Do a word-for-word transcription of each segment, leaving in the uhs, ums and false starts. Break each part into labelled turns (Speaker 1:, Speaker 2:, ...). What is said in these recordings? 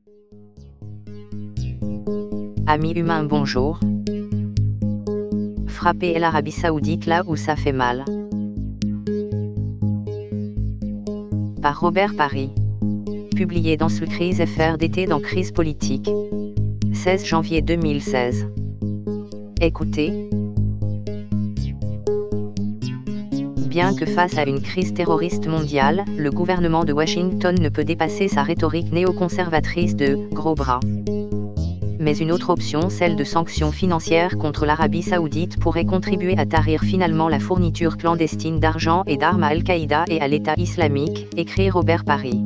Speaker 1: Amis humains, bonjour. Frapper l'Arabie Saoudite là où ça fait mal. Par Robert Parry. Publié dans Sous Crise F R d'été dans Crise politique. seize janvier deux mille seize. Écoutez. Bien que face à une crise terroriste mondiale, le gouvernement de Washington ne peut dépasser sa rhétorique néoconservatrice de « gros bras ». Mais une autre option, celle de sanctions financières contre l'Arabie Saoudite, pourrait contribuer à tarir finalement la fourniture clandestine d'argent et d'armes à Al-Qaïda et à l'État islamique, écrit Robert Parry.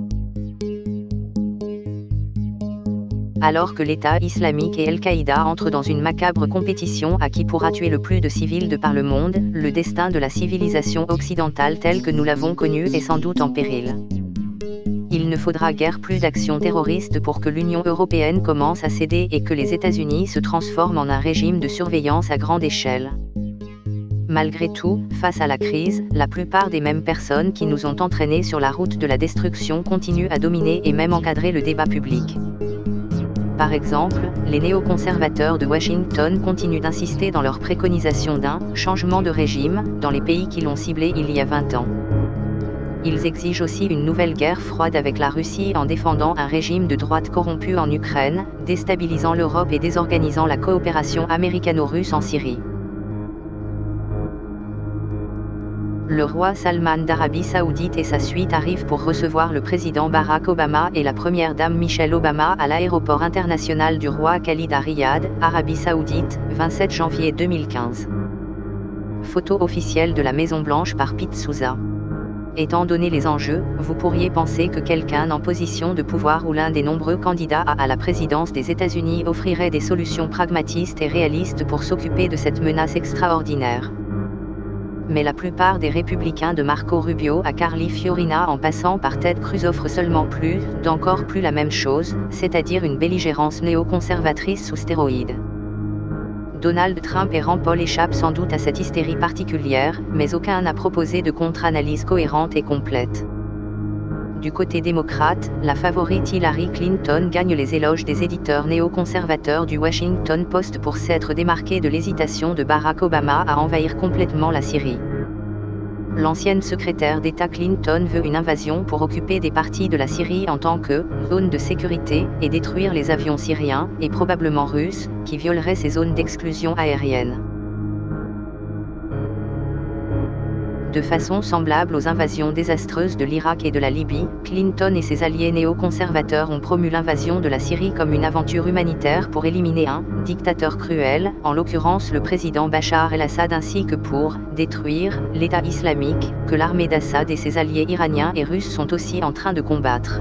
Speaker 1: Alors que l'État islamique et Al-Qaïda entrent dans une macabre compétition à qui pourra tuer le plus de civils de par le monde, le destin de la civilisation occidentale telle que nous l'avons connue est sans doute en péril. Il ne faudra guère plus d'actions terroristes pour que l'Union européenne commence à céder et que les États-Unis se transforment en un régime de surveillance à grande échelle. Malgré tout, face à la crise, la plupart des mêmes personnes qui nous ont entraînés sur la route de la destruction continuent à dominer et même encadrer le débat public. Par exemple, les néoconservateurs de Washington continuent d'insister dans leur préconisation d'un « changement de régime » dans les pays qui l'ont ciblé il y a vingt ans. Ils exigent aussi une nouvelle guerre froide avec la Russie en défendant un régime de droite corrompu en Ukraine, déstabilisant l'Europe et désorganisant la coopération américano-russe en Syrie. Le roi Salman d'Arabie Saoudite et sa suite arrivent pour recevoir le président Barack Obama et la première dame Michelle Obama à l'aéroport international du roi Khalid à Riyad, Arabie Saoudite, vingt-sept janvier deux mille quinze. Photo officielle de la Maison Blanche par Pete Souza. Étant donné les enjeux, vous pourriez penser que quelqu'un en position de pouvoir ou l'un des nombreux candidats à la présidence des États-Unis offrirait des solutions pragmatistes et réalistes pour s'occuper de cette menace extraordinaire. Mais la plupart des républicains de Marco Rubio à Carly Fiorina en passant par Ted Cruz offrent seulement plus, d'encore plus la même chose, c'est-à-dire une belligérance néoconservatrice sous stéroïdes. Donald Trump et Rand Paul échappent sans doute à cette hystérie particulière, mais aucun n'a proposé de contre-analyse cohérente et complète. Du côté démocrate, la favorite Hillary Clinton gagne les éloges des éditeurs néoconservateurs du Washington Post pour s'être démarquée de l'hésitation de Barack Obama à envahir complètement la Syrie. L'ancienne secrétaire d'État Clinton veut une invasion pour occuper des parties de la Syrie en tant que « zone de sécurité » et détruire les avions syriens, et probablement russes, qui violeraient ces zones d'exclusion aérienne. De façon semblable aux invasions désastreuses de l'Irak et de la Libye, Clinton et ses alliés néoconservateurs ont promu l'invasion de la Syrie comme une aventure humanitaire pour éliminer un « dictateur cruel », en l'occurrence le président Bachar el-Assad, ainsi que pour « détruire » l'État islamique, que l'armée d'Assad et ses alliés iraniens et russes sont aussi en train de combattre.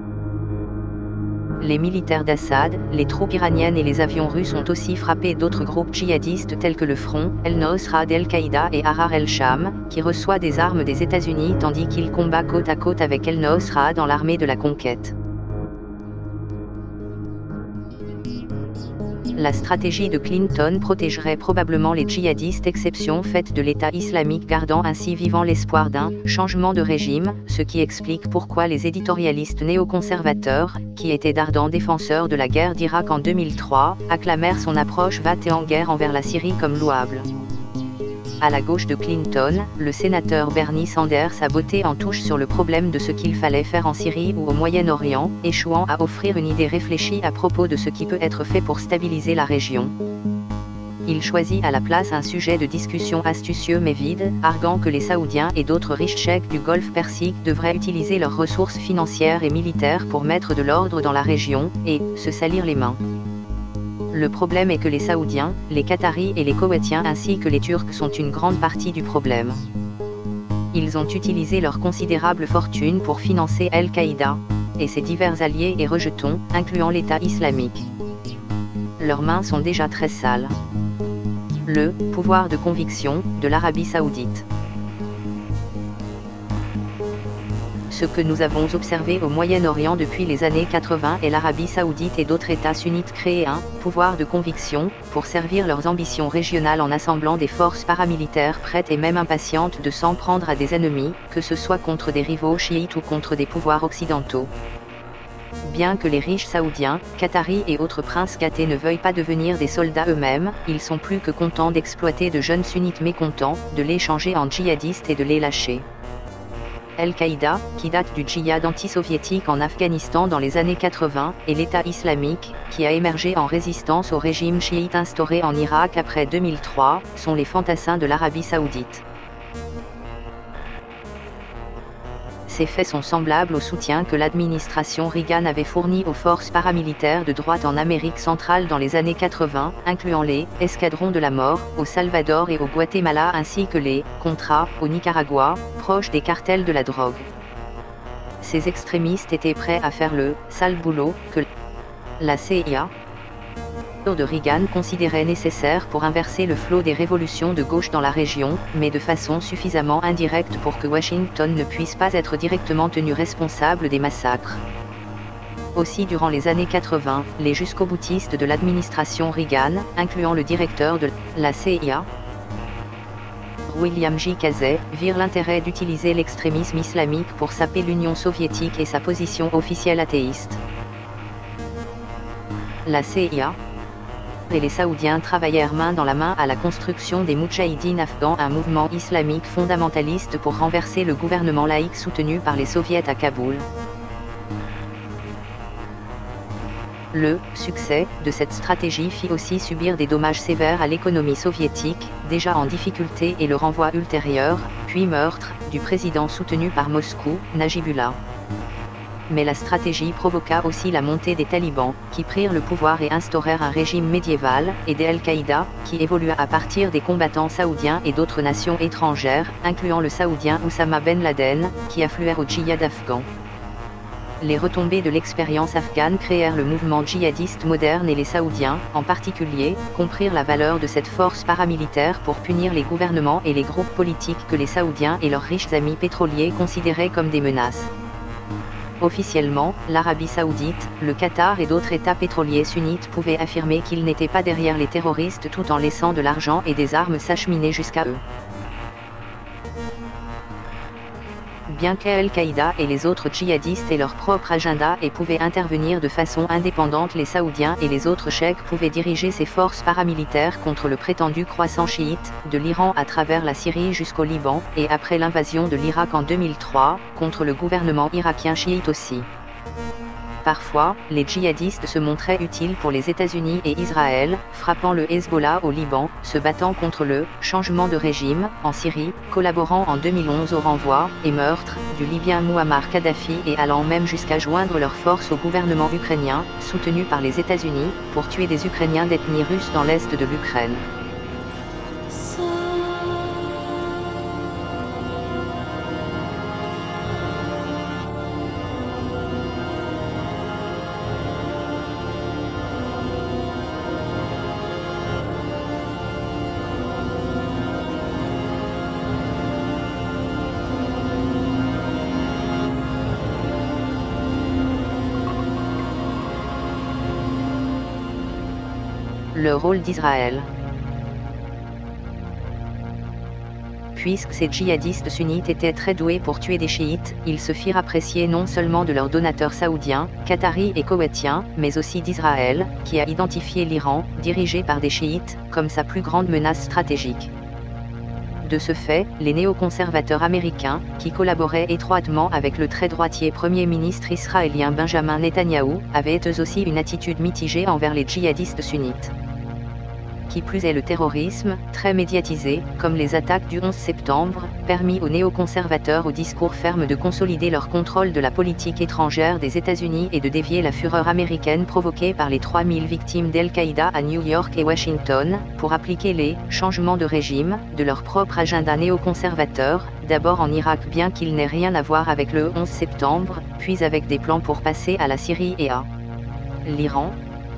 Speaker 1: Les militaires d'Assad, les troupes iraniennes et les avions russes ont aussi frappé d'autres groupes djihadistes tels que le Front El-Nosra d'Al-Qaïda et Ahrar el-Sham, qui reçoit des armes des États-Unis tandis qu'il combat côte à côte avec El-Nosra dans l'armée de la conquête. La stratégie de Clinton protégerait probablement les djihadistes, exception faite de l'État islamique, gardant ainsi vivant l'espoir d'un « changement de régime », ce qui explique pourquoi les éditorialistes néoconservateurs, qui étaient d'ardents défenseurs de la guerre d'Irak en deux mille trois, acclamèrent son approche vate en guerre envers la Syrie comme louable. À la gauche de Clinton, le sénateur Bernie Sanders a botté en touche sur le problème de ce qu'il fallait faire en Syrie ou au Moyen-Orient, échouant à offrir une idée réfléchie à propos de ce qui peut être fait pour stabiliser la région. Il choisit à la place un sujet de discussion astucieux mais vide, arguant que les Saoudiens et d'autres riches cheikhs du Golfe Persique devraient utiliser leurs ressources financières et militaires pour mettre de l'ordre dans la région, et se salir les mains. Le problème est que les Saoudiens, les Qataris et les Koweïtiens ainsi que les Turcs sont une grande partie du problème. Ils ont utilisé leur considérable fortune pour financer Al-Qaïda et ses divers alliés et rejetons, incluant l'État islamique. Leurs mains sont déjà très sales. Le « pouvoir de conviction » de l'Arabie Saoudite. Ce que nous avons observé au Moyen-Orient depuis les années quatre-vingt est l'Arabie Saoudite et d'autres États sunnites créer un « pouvoir de conviction » pour servir leurs ambitions régionales en assemblant des forces paramilitaires prêtes et même impatientes de s'en prendre à des ennemis, que ce soit contre des rivaux chiites ou contre des pouvoirs occidentaux. Bien que les riches saoudiens, qataris et autres princes gâtés ne veuillent pas devenir des soldats eux-mêmes, ils sont plus que contents d'exploiter de jeunes sunnites mécontents, de les changer en djihadistes et de les lâcher. Al-Qaïda, qui date du djihad anti-soviétique en Afghanistan dans les années quatre-vingt, et l'État islamique, qui a émergé en résistance au régime chiite instauré en Irak après deux mille trois, sont les fantassins de l'Arabie saoudite. Ces faits sont semblables au soutien que l'administration Reagan avait fourni aux forces paramilitaires de droite en Amérique centrale dans les années quatre-vingt, incluant les « escadrons de la mort » au Salvador et au Guatemala ainsi que les « Contras » au Nicaragua, proches des cartels de la drogue. Ces extrémistes étaient prêts à faire le « sale boulot » que la C I A de Reagan considérait nécessaire pour inverser le flot des révolutions de gauche dans la région, mais de façon suffisamment indirecte pour que Washington ne puisse pas être directement tenu responsable des massacres. Aussi durant les années quatre-vingt, les jusqu'au-boutistes de l'administration Reagan, incluant le directeur de la C I A, William J. Casey, virent l'intérêt d'utiliser l'extrémisme islamique pour saper l'Union soviétique et sa position officielle athéiste. La C I A et les Saoudiens travaillèrent main dans la main à la construction des Moudjahidines afghans, un mouvement islamique fondamentaliste pour renverser le gouvernement laïque soutenu par les soviets à Kaboul. Le succès de cette stratégie fit aussi subir des dommages sévères à l'économie soviétique, déjà en difficulté, et le renvoi ultérieur, puis meurtre, du président soutenu par Moscou, Najibullah. Mais la stratégie provoqua aussi la montée des talibans, qui prirent le pouvoir et instaurèrent un régime médiéval, et des Al-Qaïda, qui évolua à partir des combattants saoudiens et d'autres nations étrangères, incluant le saoudien Oussama Ben Laden, qui affluèrent au djihad afghan. Les retombées de l'expérience afghane créèrent le mouvement djihadiste moderne et les Saoudiens, en particulier, comprirent la valeur de cette force paramilitaire pour punir les gouvernements et les groupes politiques que les Saoudiens et leurs riches amis pétroliers considéraient comme des menaces. Officiellement, l'Arabie saoudite, le Qatar et d'autres États pétroliers sunnites pouvaient affirmer qu'ils n'étaient pas derrière les terroristes tout en laissant de l'argent et des armes s'acheminer jusqu'à eux. Bien qu'Al-Qaïda et les autres djihadistes aient leur propre agenda et pouvaient intervenir de façon indépendante, les Saoudiens et les autres cheikhs pouvaient diriger ces forces paramilitaires contre le prétendu croissant chiite, de l'Iran à travers la Syrie jusqu'au Liban, et après l'invasion de l'Irak en deux mille trois, contre le gouvernement irakien chiite aussi. Parfois, les djihadistes se montraient utiles pour les États-Unis et Israël, frappant le Hezbollah au Liban, se battant contre le « changement de régime » en Syrie, collaborant en deux mille onze au renvoi et meurtre du Libyen Mouammar Kadhafi et allant même jusqu'à joindre leurs forces au gouvernement ukrainien, soutenu par les États-Unis, pour tuer des Ukrainiens d'ethnie russe dans l'est de l'Ukraine. Le rôle d'Israël. Puisque ces djihadistes sunnites étaient très doués pour tuer des chiites, ils se firent apprécier non seulement de leurs donateurs saoudiens, qataris et koweïtiens, mais aussi d'Israël, qui a identifié l'Iran, dirigé par des chiites, comme sa plus grande menace stratégique. De ce fait, les néoconservateurs américains, qui collaboraient étroitement avec le très droitier Premier ministre israélien Benjamin Netanyahou, avaient eux aussi une attitude mitigée envers les djihadistes sunnites. Qui plus est, le terrorisme, très médiatisé, comme les attaques du onze septembre, permit aux néoconservateurs au discours ferme de consolider leur contrôle de la politique étrangère des États-Unis et de dévier la fureur américaine provoquée par les trois mille victimes d'Al-Qaïda à New York et Washington, pour appliquer les « changements de régime » de leur propre agenda néoconservateur, d'abord en Irak bien qu'il n'ait rien à voir avec le onze septembre, puis avec des plans pour passer à la Syrie et à l'Iran.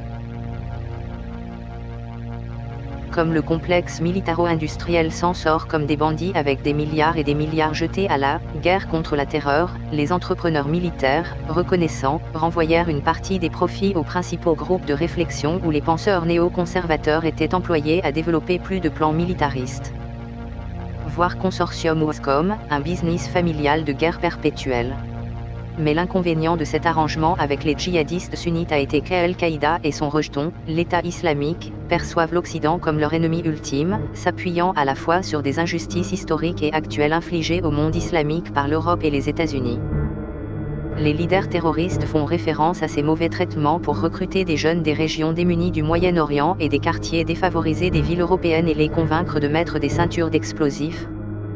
Speaker 1: Comme le complexe militaro-industriel s'en sort comme des bandits avec des milliards et des milliards jetés à la guerre contre la terreur, les entrepreneurs militaires, reconnaissants, renvoyèrent une partie des profits aux principaux groupes de réflexion où les penseurs néoconservateurs étaient employés à développer plus de plans militaristes. Voir Consortium Wascom, un business familial de guerre perpétuelle. mais l'inconvénient de cet arrangement avec les djihadistes sunnites a été qu'Al-Qaïda et son rejeton, l'État islamique, perçoivent l'Occident comme leur ennemi ultime, s'appuyant à la fois sur des injustices historiques et actuelles infligées au monde islamique par l'Europe et les États-Unis. Les leaders terroristes font référence à ces mauvais traitements pour recruter des jeunes des régions démunies du Moyen-Orient et des quartiers défavorisés des villes européennes et les convaincre de mettre des ceintures d'explosifs.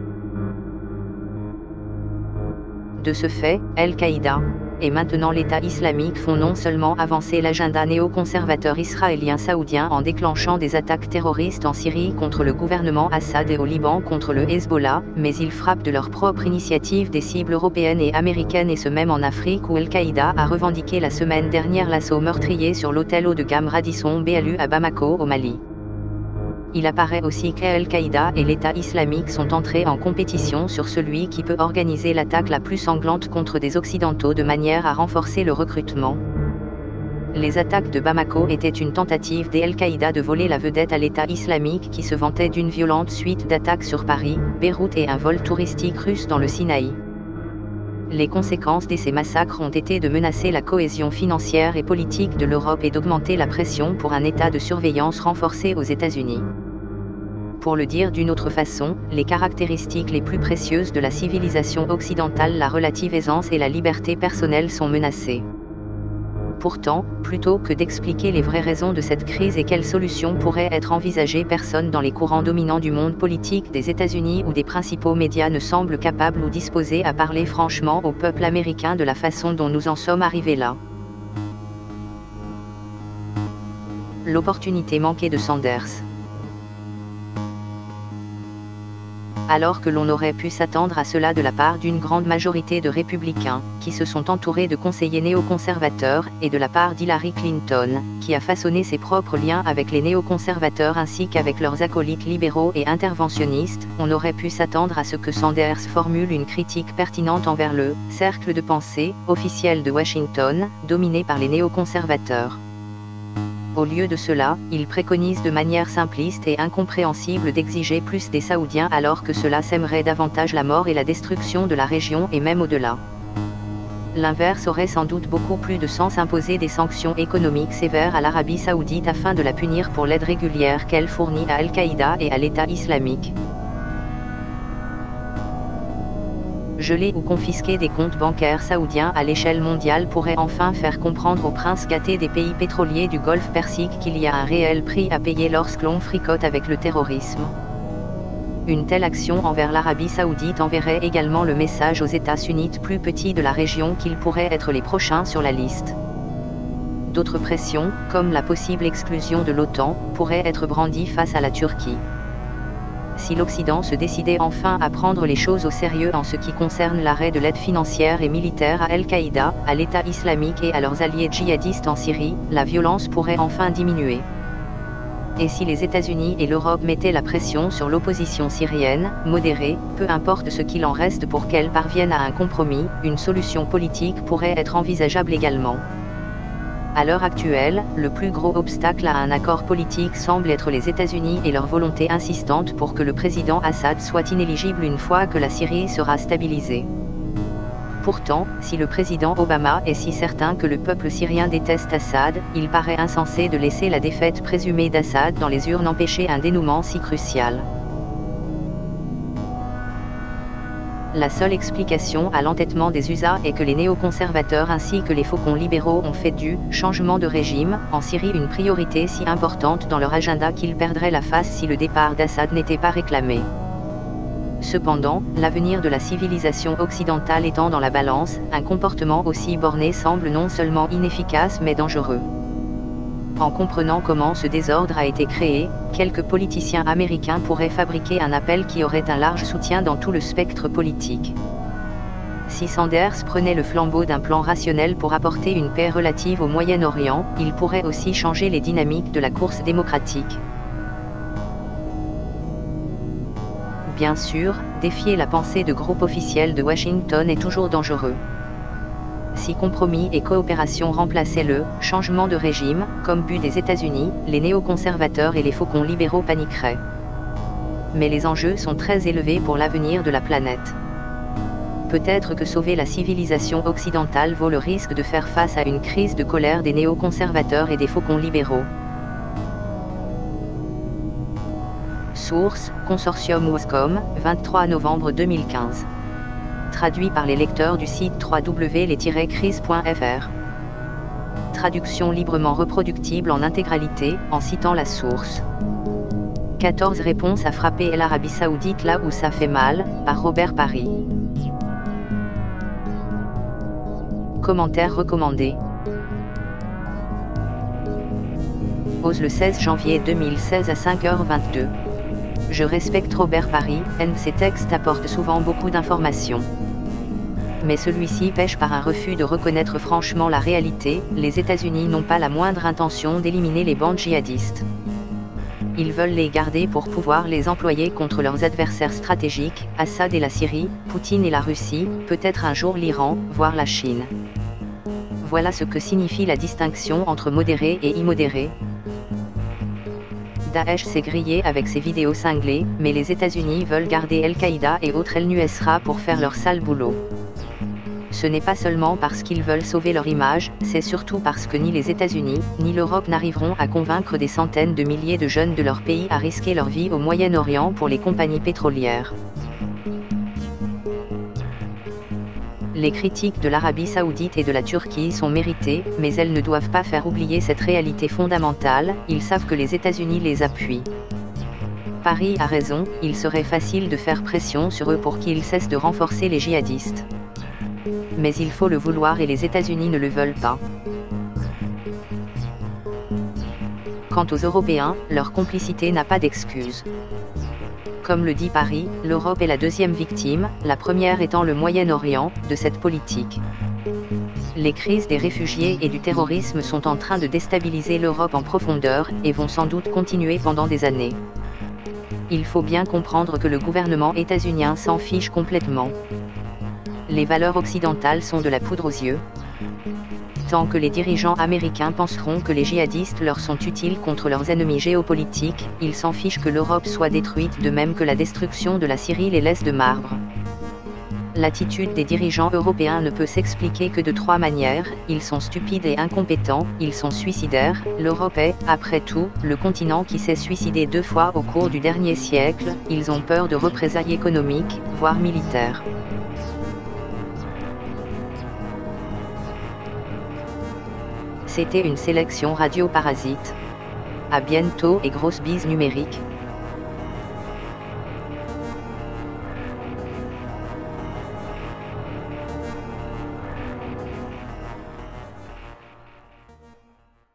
Speaker 1: De ce fait, Al-Qaïda et maintenant l'État islamique font non seulement avancer l'agenda néoconservateur israélien saoudien en déclenchant des attaques terroristes en Syrie contre le gouvernement Assad et au Liban contre le Hezbollah, mais ils frappent de leur propre initiative des cibles européennes et américaines et ce même en Afrique où Al-Qaïda a revendiqué la semaine dernière l'assaut meurtrier sur l'hôtel haut de gamme Radisson Blu à Bamako au Mali. Il apparaît aussi qu'Al-Qaïda et l'État islamique sont entrés en compétition sur celui qui peut organiser l'attaque la plus sanglante contre des Occidentaux de manière à renforcer le recrutement. Les attaques de Bamako étaient une tentative d'Al-Qaïda de voler la vedette à l'État islamique qui se vantait d'une violente suite d'attaques sur Paris, Beyrouth et un vol touristique russe dans le Sinaï. Les conséquences de ces massacres ont été de menacer la cohésion financière et politique de l'Europe et d'augmenter la pression pour un état de surveillance renforcé aux États-Unis. Pour le dire d'une autre façon, les caractéristiques les plus précieuses de la civilisation occidentale, la relative aisance et la liberté personnelle sont menacées. Pourtant, plutôt que d'expliquer les vraies raisons de cette crise et quelles solutions pourraient être envisagées, personne dans les courants dominants du monde politique des États-Unis ou des principaux médias ne semble capable ou disposé à parler franchement au peuple américain de la façon dont nous en sommes arrivés là. L'opportunité manquée de Sanders. Alors que l'on aurait pu s'attendre à cela de la part d'une grande majorité de républicains, qui se sont entourés de conseillers néoconservateurs, et de la part d'Hillary Clinton, qui a façonné ses propres liens avec les néoconservateurs ainsi qu'avec leurs acolytes libéraux et interventionnistes, on aurait pu s'attendre à ce que Sanders formule une critique pertinente envers le « cercle de pensée » officiel de Washington, dominé par les néoconservateurs. Au lieu de cela, il préconise de manière simpliste et incompréhensible d'exiger plus des Saoudiens alors que cela sèmerait davantage la mort et la destruction de la région et même au-delà. L'inverse aurait sans doute beaucoup plus de sens, imposer des sanctions économiques sévères à l'Arabie saoudite afin de la punir pour l'aide régulière qu'elle fournit à Al-Qaïda et à l'État islamique. Geler ou confisquer des comptes bancaires saoudiens à l'échelle mondiale pourrait enfin faire comprendre aux princes gâtés des pays pétroliers du Golfe Persique qu'il y a un réel prix à payer lorsque l'on fricote avec le terrorisme. Une telle action envers l'Arabie saoudite enverrait également le message aux États sunnites plus petits de la région qu'ils pourraient être les prochains sur la liste. D'autres pressions, comme la possible exclusion de l'OTAN, pourraient être brandies face à la Turquie. Si l'Occident se décidait enfin à prendre les choses au sérieux en ce qui concerne l'arrêt de l'aide financière et militaire à Al-Qaïda, à l'État islamique et à leurs alliés djihadistes en Syrie, la violence pourrait enfin diminuer. Et si les États-Unis et l'Europe mettaient la pression sur l'opposition syrienne, modérée, peu importe ce qu'il en reste pour qu'elle parvienne à un compromis, une solution politique pourrait être envisageable également. À l'heure actuelle, le plus gros obstacle à un accord politique semble être les États-Unis et leur volonté insistante pour que le président Assad soit inéligible une fois que la Syrie sera stabilisée. Pourtant, si le président Obama est si certain que le peuple syrien déteste Assad, il paraît insensé de laisser la défaite présumée d'Assad dans les urnes empêcher un dénouement si crucial. La seule explication à l'entêtement des U S A est que les néoconservateurs ainsi que les faucons libéraux ont fait du « changement de régime » en Syrie une priorité si importante dans leur agenda qu'ils perdraient la face si le départ d'Assad n'était pas réclamé. Cependant, l'avenir de la civilisation occidentale étant dans la balance, un comportement aussi borné semble non seulement inefficace mais dangereux. En comprenant comment ce désordre a été créé, quelques politiciens américains pourraient fabriquer un appel qui aurait un large soutien dans tout le spectre politique. Si Sanders prenait le flambeau d'un plan rationnel pour apporter une paix relative au Moyen-Orient, il pourrait aussi changer les dynamiques de la course démocratique. Bien sûr, défier la pensée de groupes officiels de Washington est toujours dangereux. Si compromis et coopération remplaçaient le « changement de régime » comme but des États-Unis, les néoconservateurs et les faucons libéraux paniqueraient. Mais les enjeux sont très élevés pour l'avenir de la planète. Peut-être que sauver la civilisation occidentale vaut le risque de faire face à une crise de colère des néoconservateurs et des faucons libéraux. Source, Consortium Woscom, vingt-trois novembre deux mille quinze. Traduit par les lecteurs du site w w w point les crises point f r. Traduction librement reproductible en intégralité, en citant la source. quatorze réponses à frapper l'Arabie Saoudite là où ça fait mal, par Robert Parry. Commentaire recommandé. Ose le seize janvier deux mille seize à cinq heures vingt-deux. Je respecte Robert Parry, N. Ses textes apportent souvent beaucoup d'informations. Mais celui-ci pêche par un refus de reconnaître franchement la réalité. Les États-Unis n'ont pas la moindre intention d'éliminer les bandes djihadistes. Ils veulent les garder pour pouvoir les employer contre leurs adversaires stratégiques, Assad et la Syrie, Poutine et la Russie, peut-être un jour l'Iran, voire la Chine. Voilà ce que signifie la distinction entre modéré et immodéré. Daesh s'est grillé avec ses vidéos cinglées, mais les États-Unis veulent garder Al-Qaïda et autres El-Nusra pour faire leur sale boulot. Ce n'est pas seulement parce qu'ils veulent sauver leur image, c'est surtout parce que ni les États-Unis, ni l'Europe n'arriveront à convaincre des centaines de milliers de jeunes de leur pays à risquer leur vie au Moyen-Orient pour les compagnies pétrolières. Les critiques de l'Arabie Saoudite et de la Turquie sont méritées, mais elles ne doivent pas faire oublier cette réalité fondamentale, ils savent que les États-Unis les appuient. Paris a raison, il serait facile de faire pression sur eux pour qu'ils cessent de renforcer les djihadistes. Mais il faut le vouloir et les États-Unis ne le veulent pas. Quant aux Européens, leur complicité n'a pas d'excuse. Comme le dit Paris, l'Europe est la deuxième victime, la première étant le Moyen-Orient, de cette politique. Les crises des réfugiés et du terrorisme sont en train de déstabiliser l'Europe en profondeur, et vont sans doute continuer pendant des années. Il faut bien comprendre que le gouvernement états-unien s'en fiche complètement. Les valeurs occidentales sont de la poudre aux yeux. Tant que les dirigeants américains penseront que les djihadistes leur sont utiles contre leurs ennemis géopolitiques, ils s'en fichent que l'Europe soit détruite de même que la destruction de la Syrie les laisse de marbre. L'attitude des dirigeants européens ne peut s'expliquer que de trois manières, ils sont stupides et incompétents, ils sont suicidaires, l'Europe est, après tout, le continent qui s'est suicidé deux fois au cours du dernier siècle, ils ont peur de représailles économiques, voire militaires. C'était une sélection Radio Parasite. À bientôt et grosse bise numérique.